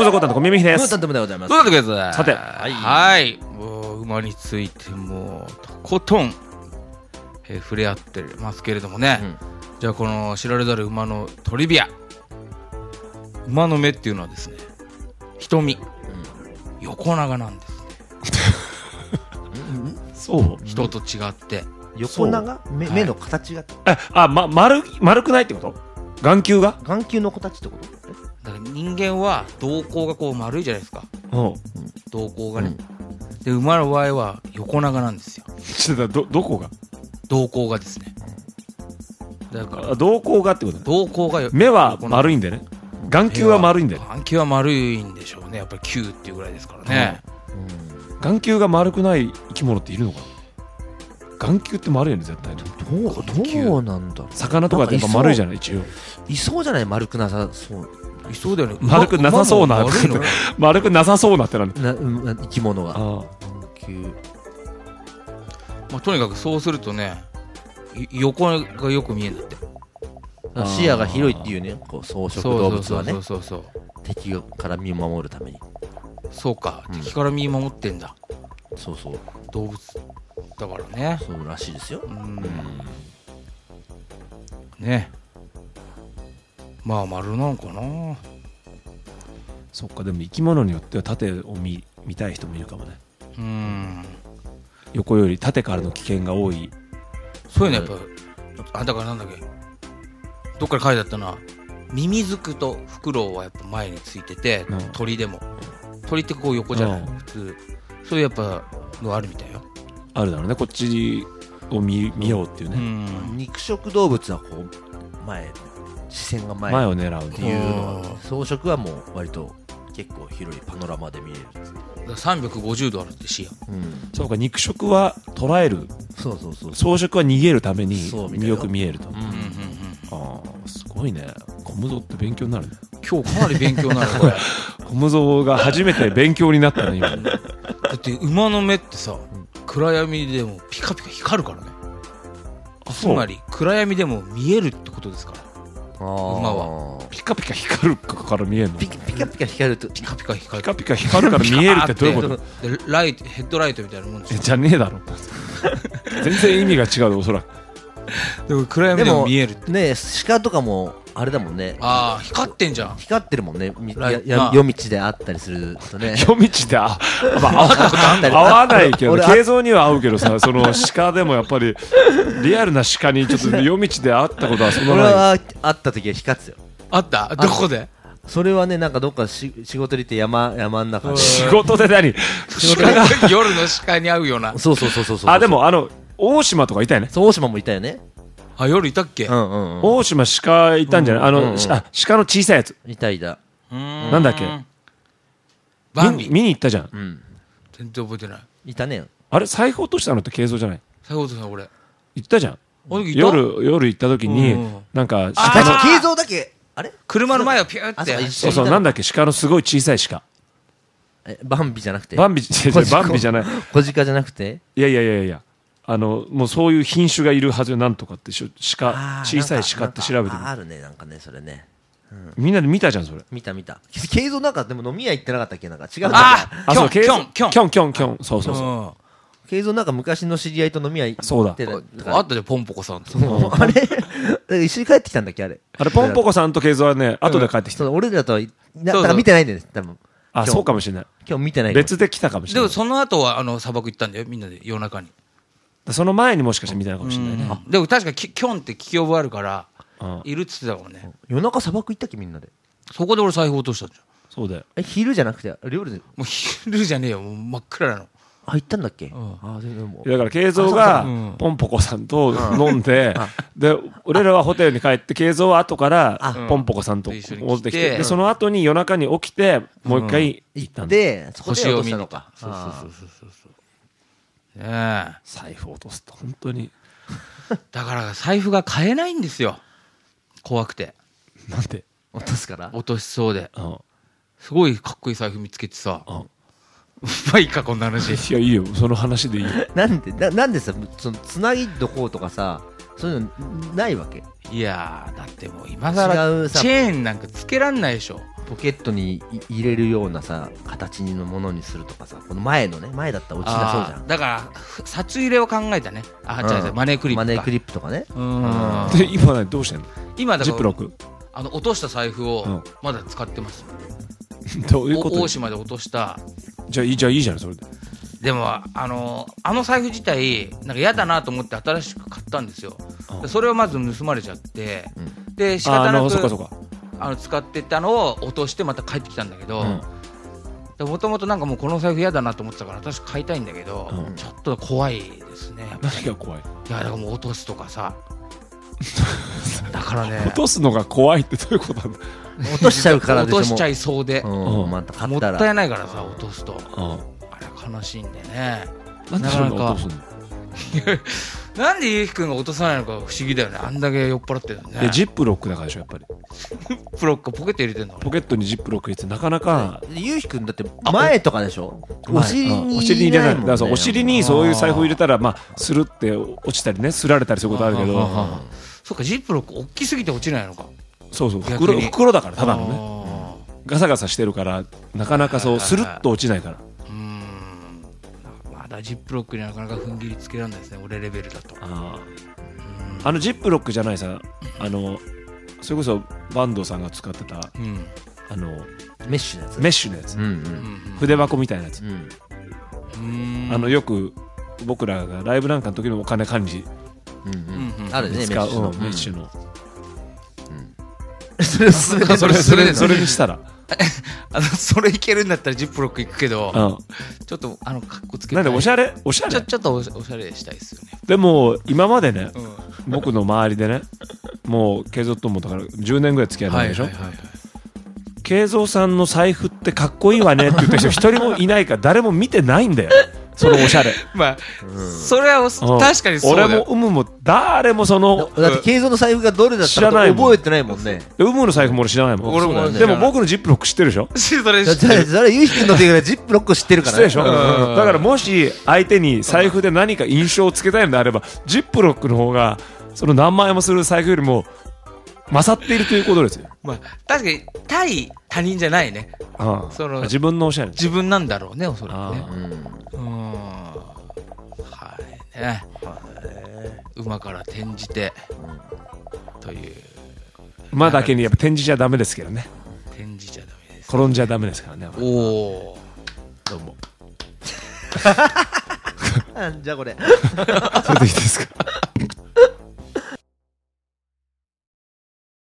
ぞコタンと小耳です。 ムータントムでございます。 どうだったかさてはい、もう馬についてもうとことん、触れ合ってますけれどもね、じゃあこの知られざる馬のトリビア。馬の目っていうのはですね、瞳、横長なんですね。 そう人と違って横長目の形が丸くないってこと？眼球が？ 眼球の形ってこと？ だから人間は瞳孔がこう丸いじゃないですか。瞳孔がね、で馬の場合は横長なんですよ。 ちょっとどこが？ 瞳孔がですね。だから瞳孔がってこと？ 瞳孔が目は丸いんでね。眼球は丸いんだよ。 眼球は丸いんでしょうね。やっぱり球っていうぐらいですからね。 眼球が丸くない生き物っているのかな？眼球って丸いよね絶対。 どうなんだろう。 魚とかってやっぱ丸いじゃない一応。 いそうじゃない？丸くなさそう。 いそうだよね。 丸くなさそうな。丸くなさそうなってなんだ。 生き物が。眼球。 まあとにかくそうするとね、横がよく見えるんだって。 視野が広いっていうね、こう草食動物はね。 そう。 敵から身を守るために。 そうか、敵から身を守ってんだ。 そう動物だからね。 そうらしいですよ。 ね。まあ丸なのかな。 そっか、でも生き物によっては縦を見たい人もいるかもね。横より縦からの危険が多い。 そういうのやっぱだからなんだっけ、どっかで書いてあったな。ミミズクとフクロウはやっぱ前についてて、鳥でも鳥ってこう横じゃない、普通。そういうやっぱのあるみたいよ。 あるだろうね、こっちを見ようっていうね。 肉食動物はこう視線が前を狙うっていうのは、草食はもう割と結構広いパノラマで見える。 350度あるって視野。 そうか、肉食は捉える。 そう草食は逃げるためによく見えると。すごいね。コムゾって勉強になるね。 今日かなり勉強になるこれ。 コムゾが初めて勉強になったね今。 だって馬の目ってさ、暗闇でもピカピカ光るからね。つまり暗闇でも見えるってことですから。馬はピカピカ光るから見えるの？ ピカピカ光るとピカピカ光るから見えるってどういうこと？ でヘッドライトみたいなもんですよ。 じゃねえだろ。全然意味が違うでおそらく。 でも暗闇でも見えるね。鹿とかもあれだもんね。 光ってんじゃん。 光ってるもんね。夜道であったりするとね。 夜道で合わないけど、映像には合うけどさ、その鹿でもやっぱりリアルな鹿にちょっと夜道で会ったことはそんなない。 俺は会った時は光ってたよ。 あった？どこで？ それはね、なんかどっか仕事で行って山の中で。 仕事で何？ 鹿が夜の鹿に会うような。 そう。 でも大島とかいたよね。 大島もいたよね。 夜いたっけ？ 大島鹿いたんじゃない？鹿の小さいやつ。 いた。 なんだっけ？ バンビ。 見に行ったじゃん。 全然覚えてない。 いたね。 あれ財布落としたのって慶三じゃない？ 財布落とした俺。 行ったじゃん。夜行った時になんか慶三だけあれ？ 車の前をピューって。 そうなんだっけ？鹿のすごい小さい鹿。 バンビじゃなくて？ バンビじゃない。 小鹿じゃなくて？ いや。もうそういう品種がいるはずよ。なんとかって小さい鹿って調べてみる。 あるね、なんかね、それね。 みんなで見たじゃんそれ。 見た。慶三なんかでも飲み屋行ってなかったっけ？なんか違う。 そうキョン。そう。 慶三なんか昔の知り合いと飲み屋行って。 そうだ。 あったでポンポコさんと。 あれ一緒に帰ってきたんだっけあれ？ ポンポコさんと慶三はね後で帰ってきた。 俺らとはだから見てないんだよね多分。 そうかもしれない。 今日見てない。 別で来たかもしれない。 でもその後は砂漠行ったんだよみんなで夜中に。 その前にもしかしたら見てないかもしれないね。 でも確かキョンって聞き覚えあるからいるっつってたもんね。 夜中砂漠行ったっけみんなで。 そこで俺財布落としたんじゃん。 そうだよ。 昼じゃなくて夜で。 もう昼じゃねえよ、もう真っ暗なの。 行ったんだっけ？ だから慶三がポンポコさんと飲んで、で俺らはホテルに帰って慶三は後からポンポコさんと戻ってきて、でその後に夜中に起きてもう一回行ったんでそこで落としたのか。 そう。 財布落とすと本当に。 だから財布が買えないんですよ、怖くて。 なんで？ 落とすから？ 落としそうで。すごいかっこいい財布見つけてさ。まあいいかこんな話。 いやいいよ、その話でいいよ。 なんでさ、そのつなぎどこうとかさ、そういうのないわけ？ いやだってもう今更チェーンなんかつけらんないでしょ。 ポケットに入れるようなさ形のものにするとかさ、この前だったら落ちなそうじゃん。 だから札入れを考えたね。違うマネークリップか。 マネークリップとかね。 で今はどうしてんの？ 今だからジップロック落とした財布をまだ使ってます。 どういうこと？ 大島で落とした。 じゃあいいじゃんそれで。 でもあの財布自体なんか嫌だなと思って新しく買ったんですよ。それをまず盗まれちゃって、で仕方なく使ってたのを落としてまた帰ってきたんだけど、もともとなんかもうこの財布嫌だなと思ってたから私買いたいんだけど、ちょっと怖いですね。 何が怖い？ いやだからもう落とすとかさだからね、 落とすのが怖いってどういうことなんだ？ 落としちゃうからでしょ。 落としちゃいそうで、 また買ったらもったいないからさ落とすと、あれ悲しいんでね。 なんでそんな落とすの？ なんでゆうきくんが落とさないのか不思議だよね。あんだけ酔っ払ってるのね。 ジップロックだからでしょやっぱり。 ジップロックポケット入れてんの？ ポケットにジップロック入れてなかなか。 ゆうきくんだって前とかでしょ。お尻に入れないもんね。 だからお尻にそういう財布入れたらまあスルって落ちたりね、すられたりすることあるけど。 そうか、ジップロック大きすぎて落ちないのか。 そう袋だからただのね。ガサガサしてるからなかなかそうスルッと落ちないから。 ジップロックになかなか踏ん切りつけられないですね、俺レベルだと。 ジップロックじゃないさ、それこそ坂東さんが使ってた、 メッシュのやつ、 筆箱みたいなやつ、よく僕らがライブなんかの時のお金管理あるね、 使うメッシュの、それにしたらそれいけるんだったらジップロックいくけど、ちょっとかっこつけたい。 なんでおしゃれちょっとおしゃれしたいですよね。 でも今までね、僕の周りでね、もう慶三ともだから10年ぐらい付き合いないでしょ。慶三さんの財布ってかっこいいわねって言った人一人もいないから誰も見てないんだよ。そのおしゃれ。 まあ、それは確かにそうだよ。 俺もも誰もそのだって慶三の財布がどれだったか覚えてないもんね。 の財布も俺知らないもん。 俺もでも僕のジップロック知ってるでしょ。 それゆうひくんの手がジップロック知ってるからね。 知ってるでしょ。だからもし相手に財布で何か印象をつけたいのであればジップロックの方がその何万円もする財布よりも勝っているということですよ。 まあ確かに対他人じゃないね。その自分のおしゃれ。 自分なんだろうね、おそらくね。はいね。馬から転じてという。 馬だけにやっぱ転じちゃダメですけどね。 転じちゃダメです。 転んじゃダメですからね。 おお。 どうも。 じゃあこれ。 それでいいですか。